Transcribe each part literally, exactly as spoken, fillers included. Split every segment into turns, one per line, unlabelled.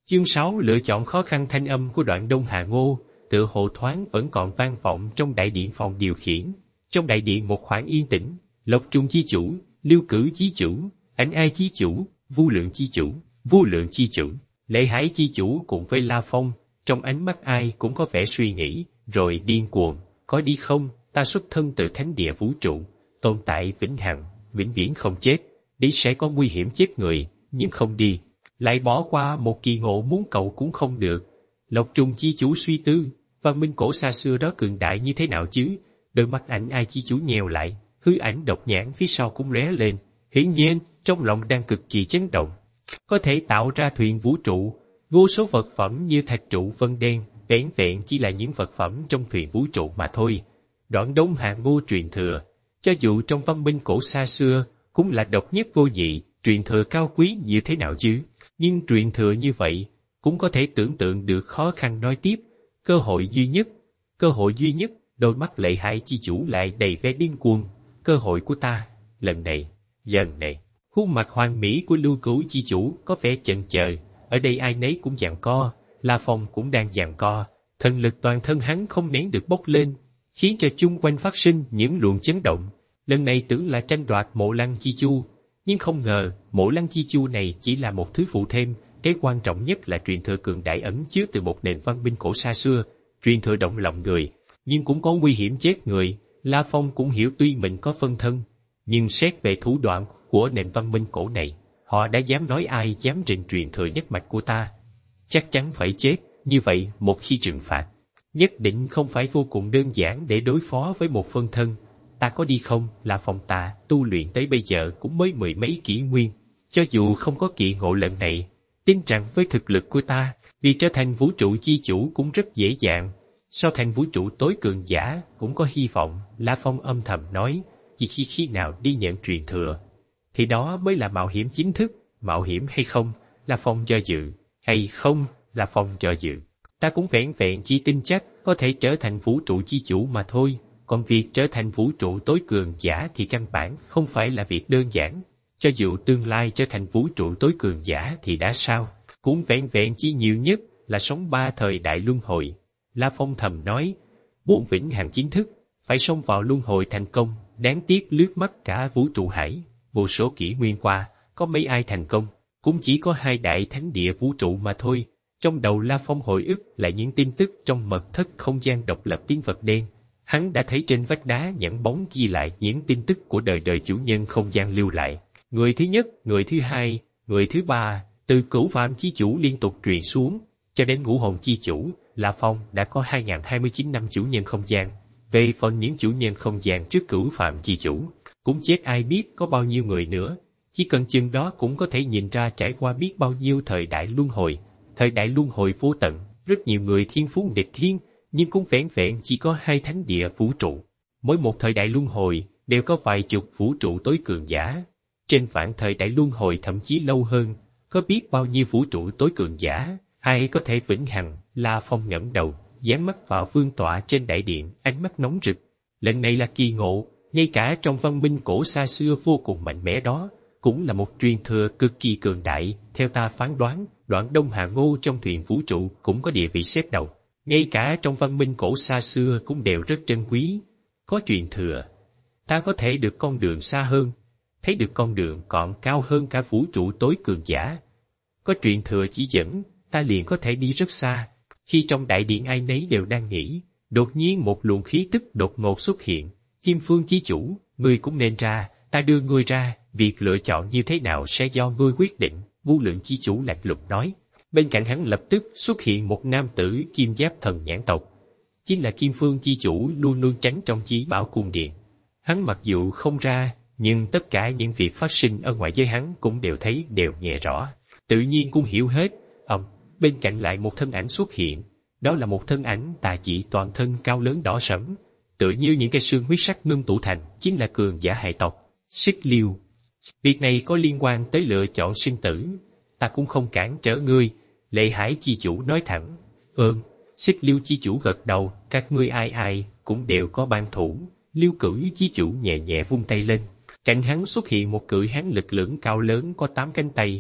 Chương sáu lựa chọn khó khăn. Thanh âm của Đoạn Đông Hà Ngô, tựa hồ thoáng vẫn còn vang vọng trong đại điện phòng điều khiển. Trong đại điện một khoảng yên tĩnh, Lộc Trung chi chủ, Lưu Cử chi chủ, Ảnh Ai chi chủ, Vu Lượng chi chủ, Vô Lượng chi chủ, Lệ Hải chi chủ cùng với La Phong, trong ánh mắt ai cũng có vẻ suy nghĩ, rồi điên cuồng, có đi không, ta xuất thân từ thánh địa vũ trụ, tồn tại vĩnh hằng, vĩnh viễn không chết, đi sẽ có nguy hiểm chết người, nhưng không đi, lại bỏ qua một kỳ ngộ muốn cầu cũng không được. Lộc Trung chi chủ suy tư, văn minh cổ xa xưa đó cường đại như thế nào chứ? Đôi mắt Ảnh Ai chi chủ nheo lại, hư ảnh độc nhãn phía sau cũng lóe lên, hiển nhiên trong lòng đang cực kỳ chấn động. Có thể tạo ra thuyền vũ trụ, vô số vật phẩm như thạch trụ vân đen, vẻn vẹn chỉ là những vật phẩm trong thuyền vũ trụ mà thôi. Đoạn Đông Hà Ngô truyền thừa, cho dù trong văn minh cổ xa xưa, cũng là độc nhất vô nhị, truyền thừa cao quý như thế nào chứ? Nhưng truyền thừa như vậy, cũng có thể tưởng tượng được khó khăn. Nói tiếp, cơ hội duy nhất, cơ hội duy nhất, đôi mắt Lệ Hải chi chủ lại đầy vẻ điên cuồng. Cơ hội của ta, lần này, lần này. Khuôn mặt hoàn mỹ của Lưu Cửu chi chủ có vẻ chần chờ, ở đây ai nấy cũng giằng co, La Phong cũng đang giằng co, thần lực toàn thân hắn không nén được bốc lên, khiến cho chung quanh phát sinh những luồng chấn động. Lần này tưởng là tranh đoạt Mộ Lăng chi chu, nhưng không ngờ Mộ Lăng chi chu này chỉ là một thứ phụ thêm, cái quan trọng nhất là truyền thừa cường đại ẩn chứa từ một nền văn minh cổ xa xưa, truyền thừa động lòng người, nhưng cũng có nguy hiểm chết người. La Phong cũng hiểu tuy mình có phân thân, nhưng xét về thủ đoạn của nền văn minh cổ này, họ đã dám nói ai dám trình truyền thừa nhất mạch của ta, chắc chắn phải chết. Như vậy một khi trừng phạt, nhất định không phải vô cùng đơn giản để đối phó với một phân thân. Ta có đi không? Là phòng ta tu luyện tới bây giờ cũng mới mười mấy kỷ nguyên, cho dù không có kỳ ngộ lần này, tin rằng với thực lực của ta, vì trở thành vũ trụ chi chủ cũng rất dễ dàng. So thành vũ trụ tối cường giả cũng có hy vọng. La Phong âm thầm nói, chỉ khi khi nào đi nhận truyền thừa, thì đó mới là mạo hiểm chính thức. Mạo hiểm hay không? La Phong do dự. Hay không? La Phong do dự. Ta cũng vẹn vẹn chỉ tin chắc có thể trở thành vũ trụ chi chủ mà thôi. Còn việc trở thành vũ trụ tối cường giả thì căn bản không phải là việc đơn giản. Cho dù tương lai trở thành vũ trụ tối cường giả thì đã sao? Cũng vẹn vẹn chỉ nhiều nhất là sống ba thời đại luân hồi. La Phong thầm nói, muốn vĩnh hằng chính thức, phải xông vào luân hồi thành công. Đáng tiếc lướt mắt cả vũ trụ hải, vô số kỷ nguyên qua, có mấy ai thành công, cũng chỉ có hai đại thánh địa vũ trụ mà thôi. Trong đầu La Phong hồi ức lại những tin tức trong mật thất không gian độc lập tiếng vật đen. Hắn đã thấy trên vách đá nhẵn bóng ghi lại những tin tức của đời đời chủ nhân không gian lưu lại. Người thứ nhất, người thứ hai, người thứ ba, từ Cửu Phạm chi chủ liên tục truyền xuống, cho đến Ngũ Hồn chi chủ, La Phong đã có hai nghìn hai mươi chín năm chủ nhân không gian. Về phần những chủ nhân không gian trước Cửu Phạm chi chủ, cũng chết ai biết có bao nhiêu người nữa. Chỉ cần chừng đó cũng có thể nhìn ra trải qua biết bao nhiêu thời đại luân hồi. Thời đại luân hồi vô tận, rất nhiều người thiên phú nghịch thiên, nhưng cũng vẻn vẹn chỉ có hai thánh địa vũ trụ. Mỗi một thời đại luân hồi đều có vài chục vũ trụ tối cường giả. Trên vạn thời đại luân hồi thậm chí lâu hơn, có biết bao nhiêu vũ trụ tối cường giả, ai có thể vĩnh hằng. La Phong ngẩng đầu, dán mắt vào vương tọa trên đại điện, ánh mắt nóng rực. Lần này là kỳ ngộ, ngay cả trong văn minh cổ xa xưa vô cùng mạnh mẽ đó, cũng là một truyền thừa cực kỳ cường đại. Theo ta phán đoán, Đoạn Đông Hà Ngô trong thuyền vũ trụ cũng có địa vị xếp đầu. Ngay cả trong văn minh cổ xa xưa cũng đều rất trân quý. Có truyền thừa, ta có thể được con đường xa hơn, thấy được con đường còn cao hơn cả vũ trụ tối cường giả. Có truyền thừa chỉ dẫn, ta liền có thể đi rất xa. Khi trong đại điện ai nấy đều đang nghĩ, đột nhiên một luồng khí tức đột ngột xuất hiện. Kim Phương chi chủ, ngươi cũng nên ra, ta đưa ngươi ra, việc lựa chọn như thế nào sẽ do ngươi quyết định. Vô Lượng chi chủ lạnh lùng nói. Bên cạnh hắn lập tức xuất hiện một nam tử kim giáp thần nhãn tộc, chính là Kim Phương chi chủ luôn luôn tránh trong Chí Bảo cung điện. Hắn mặc dù không ra, nhưng tất cả những việc phát sinh ở ngoài giới hắn cũng đều thấy, đều nghe rõ, tự nhiên cũng hiểu hết. Ông, bên cạnh lại một thân ảnh xuất hiện, đó là một thân ảnh tà dị toàn thân cao lớn đỏ sẫm, tựa như những cây xương huyết sắc ngưng tụ thành, chính là cường giả hải tộc, Xích Liêu. Việc này có liên quan tới lựa chọn sinh tử, ta cũng không cản trở ngươi. Lệ Hải chi chủ nói thẳng. Ừm, Xích Liêu chi chủ gật đầu, các ngươi ai ai cũng đều có ban thủ. Liêu Cửu chi chủ nhẹ nhẹ vung tay lên, cạnh hắn xuất hiện một cự hán lực lưỡng cao lớn có tám cánh tay,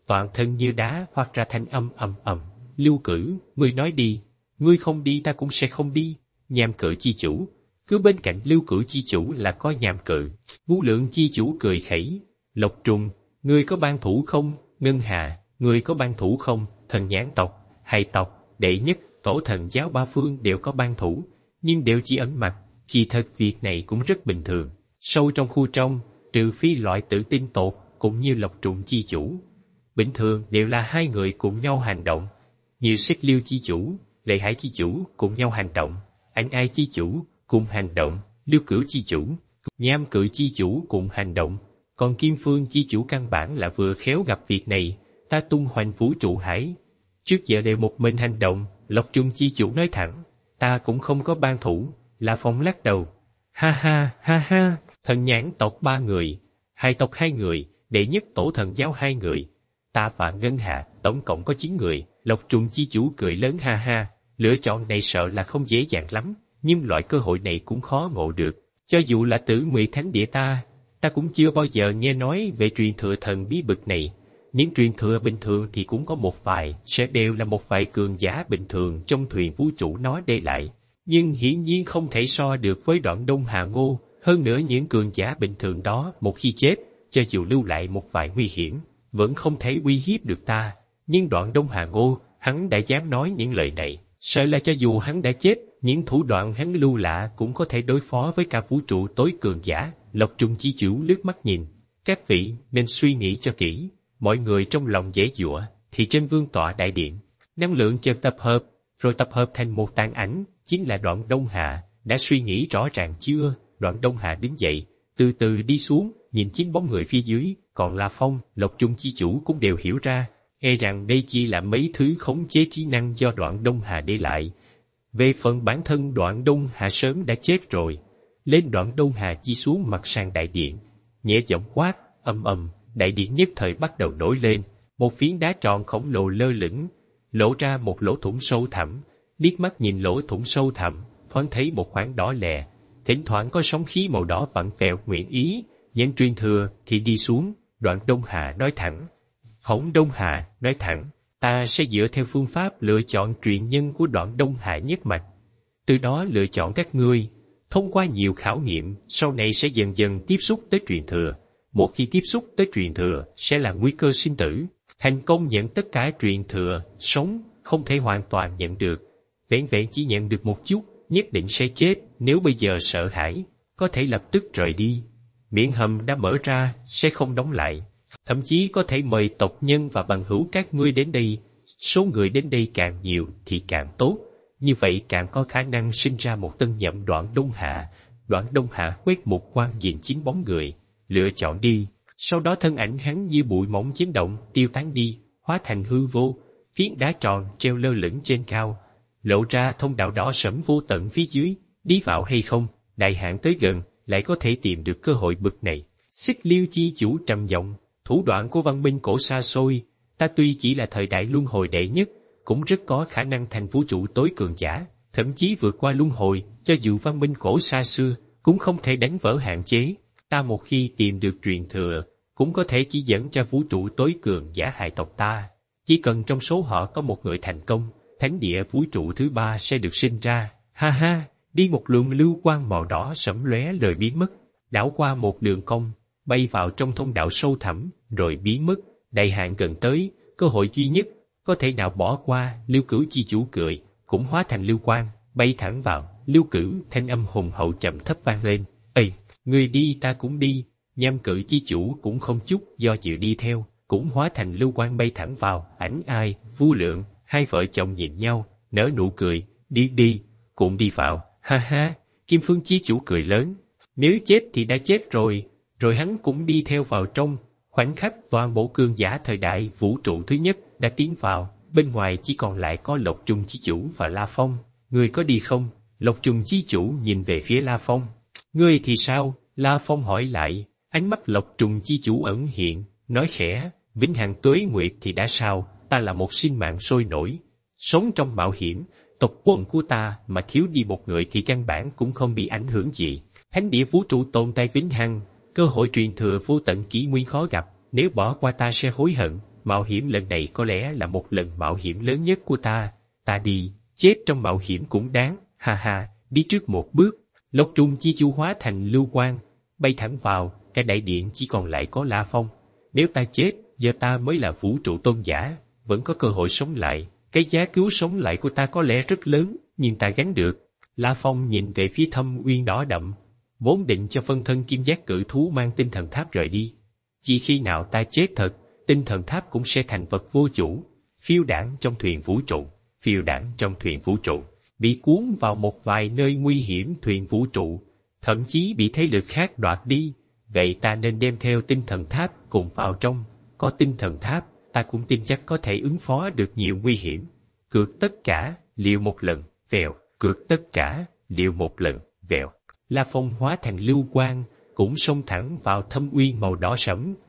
toàn thân như đá phát ra thanh âm ầm ầm. Lưu Cử, ngươi nói đi, ngươi không đi ta cũng sẽ không đi. Nham Cự chi chủ, cứ bên cạnh Lưu Cử chi chủ là có Nham Cự. Vô Lượng chi chủ cười khẩy. Lộc Trùng, ngươi có ban thủ không? Ngân Hà, ngươi có ban thủ không? Thần Nhãn tộc, Hải tộc, Đệ Nhất, Tổ Thần giáo ba phương đều có ban thủ, nhưng đều chỉ ẩn mặt. Kỳ thật việc này cũng rất bình thường. Sâu trong khu trong, trừ phi loại tử tinh tột, cũng như Lộc Trùng chi chủ, bình thường đều là hai người cùng nhau hành động. Như Xích Liêu chi chủ, Lệ Hải chi chủ cùng nhau hành động, Ảnh Ai chi chủ cùng hành động, Lưu Cửu chi chủ, Nham Cự chi chủ cùng hành động. Còn Kim Phương chi chủ căn bản là vừa khéo gặp việc này, ta tung hoành vũ trụ hải, trước giờ đều một mình hành động. Lộc Trùng chi chủ nói thẳng, ta cũng không có ban thủ. La Phong lắc đầu, ha ha ha ha, Thần Nhãn tộc ba người, Hải tộc hai người, Đệ Nhất Tổ Thần giáo hai người, ta và Ngân Hạ tổng cộng có chín người. Lộc Trùng chi chủ cười lớn ha ha, lựa chọn này sợ là không dễ dàng lắm, nhưng loại cơ hội này cũng khó ngộ được. Cho dù là Tử Nguyệt Thánh Địa ta, ta cũng chưa bao giờ nghe nói về truyền thừa thần bí bực này. Những truyền thừa bình thường thì cũng có một vài, sẽ đều là một vài cường giả bình thường trong thuyền vũ trụ nó để lại. Nhưng hiển nhiên không thể so được với Đoạn Đông Hà Ngô. Hơn nữa những cường giả bình thường đó một khi chết, cho dù lưu lại một vài nguy hiểm, vẫn không thể uy hiếp được ta. Nhưng Đoạn Đông Hà Ngô, hắn đã dám nói những lời này, sợ là cho dù hắn đã chết, những thủ đoạn hắn lưu lại cũng có thể đối phó với cả vũ trụ tối cường giả. Lộc Trùng chi chủ lướt mắt nhìn, các vị nên suy nghĩ cho kỹ. Mọi người trong lòng dễ dụa, thì trên vương tọa đại điện, năng lượng chợt tập hợp, rồi tập hợp thành một tàn ảnh, chính là Đoạn Đông Hà. Đã suy nghĩ rõ ràng chưa? Đoạn Đông Hà đứng dậy, từ từ đi xuống, nhìn chín bóng người phía dưới, còn La Phong, Lộc Trùng chi chủ cũng đều hiểu ra, e rằng đây chỉ là mấy thứ khống chế trí năng do Đoạn Đông Hà để lại. Về phần bản thân Đoạn Đông Hà sớm đã chết rồi. Lên Đoạn Đông Hà chi xuống mặt sàn đại điện, nhẹ giọng quát, ầm ầm, đại điện nhất thời bắt đầu nổi lên, một phiến đá tròn khổng lồ lơ lửng, lộ ra một lỗ thủng sâu thẳm. Liếc mắt nhìn lỗ thủng sâu thẳm, thoáng thấy một khoảng đỏ lè, thỉnh thoảng có sóng khí màu đỏ vặn vẹo nguyện ý nhận truyền thừa thì đi xuống. Đoạn Đông Hà nói thẳng, Hỗn Đông Hà nói thẳng, ta sẽ dựa theo phương pháp lựa chọn truyền nhân của Đoạn Đông Hà nhất mạch, từ đó lựa chọn các ngươi. Thông qua nhiều khảo nghiệm, sau này sẽ dần dần tiếp xúc tới truyền thừa. Một khi tiếp xúc tới truyền thừa, sẽ là nguy cơ sinh tử. Thành công nhận tất cả truyền thừa, sống, không thể hoàn toàn nhận được. Vẹn vẹn chỉ nhận được một chút, nhất định sẽ chết. Nếu bây giờ sợ hãi, có thể lập tức rời đi. Miệng hầm đã mở ra, sẽ không đóng lại. Thậm chí có thể mời tộc nhân và bằng hữu các ngươi đến đây. Số người đến đây càng nhiều thì càng tốt. Như vậy càng có khả năng sinh ra một tân nhậm Đoạn Đông Hà. Đoạn Đông Hà quét một quan nhìn chín bóng người, lựa chọn đi. Sau đó thân ảnh hắn như bụi mỏng chấn động, tiêu tán đi, hóa thành hư vô. Phiến đá tròn treo lơ lửng trên cao, lộ ra thông đạo đỏ sẫm vô tận phía dưới. Đi vào hay không, đại hạn tới gần, lại có thể tìm được cơ hội bực này. Xích Liêu chi chủ trầm giọng, thủ đoạn của văn minh cổ xa xôi, ta tuy chỉ là thời đại luân hồi đệ nhất, cũng rất có khả năng thành vũ trụ tối cường giả, thậm chí vượt qua luân hồi. Cho dù văn minh cổ xa xưa, cũng không thể đánh vỡ hạn chế. Ta một khi tìm được truyền thừa, cũng có thể chỉ dẫn cho vũ trụ tối cường giả Hải tộc ta. Chỉ cần trong số họ có một người thành công, thánh địa vũ trụ thứ ba sẽ được sinh ra. Ha ha, đi một luồng lưu quang màu đỏ sẫm lóe rồi biến mất, đảo qua một đường cong, bay vào trong thông đạo sâu thẳm, rồi biến mất. Đại hạn gần tới, cơ hội duy nhất, có thể nào bỏ qua. Lưu Cửu chi chủ cười, cũng hóa thành lưu quang, bay thẳng vào. Lưu Cửu thanh âm hùng hậu trầm thấp vang lên, ây, người đi ta cũng đi. Nham Cự chi chủ cũng không chút do dự đi theo, cũng hóa thành lưu quang bay thẳng vào. Ảnh Ai, Vô Lượng, hai vợ chồng nhìn nhau, nở nụ cười, đi đi, cũng đi vào. Ha ha, Kim Phương chi chủ cười lớn, nếu chết thì đã chết rồi. Rồi hắn cũng đi theo vào trong. Khoảnh khắc toàn bộ cường giả thời đại vũ trụ thứ nhất đã tiến vào, bên ngoài chỉ còn lại có Lộc Trùng chi chủ và La Phong. Ngươi có đi không? Lộc Trùng chi chủ nhìn về phía La Phong. Ngươi thì sao? La Phong hỏi lại. Ánh mắt Lộc Trùng chi chủ ẩn hiện, nói khẽ, vĩnh hằng tuế nguyệt thì đã sao, ta là một sinh mạng sôi nổi, sống trong mạo hiểm. Tộc quần của ta mà thiếu đi một người thì căn bản cũng không bị ảnh hưởng gì. Thánh địa vũ trụ tồn tại vĩnh hằng, cơ hội truyền thừa vô tận kỷ nguyên khó gặp, nếu bỏ qua ta sẽ hối hận. Mạo hiểm lần này có lẽ là một lần mạo hiểm lớn nhất của ta. Ta đi, chết trong mạo hiểm cũng đáng, ha ha, đi trước một bước. Lộc trùng chi chủ hóa thành lưu quang, bay thẳng vào, cái đại điện chỉ còn lại có La Phong. Nếu ta chết, giờ ta mới là vũ trụ tôn giả, vẫn có cơ hội sống lại. Cái giá cứu sống lại của ta có lẽ rất lớn, nhưng ta gánh được. La Phong nhìn về phía thâm uyên đỏ đậm, vốn định cho phân thân kim giác cự thú mang tinh thần tháp rời đi. Chỉ khi nào ta chết thật, tinh thần tháp cũng sẽ thành vật vô chủ, phiêu đãng trong thuyền vũ trụ, phiêu đãng trong thuyền vũ trụ, bị cuốn vào một vài nơi nguy hiểm thuyền vũ trụ, thậm chí bị thế lực khác đoạt đi. Vậy ta nên đem theo tinh thần tháp cùng vào trong. Có tinh thần tháp, ta cũng tin chắc có thể ứng phó được nhiều nguy hiểm. Cược tất cả, liều một lần, vèo, cược tất cả, liều một lần, vèo. La Phong hóa thành lưu quang, cũng xông thẳng vào thâm uyên màu đỏ sẫm,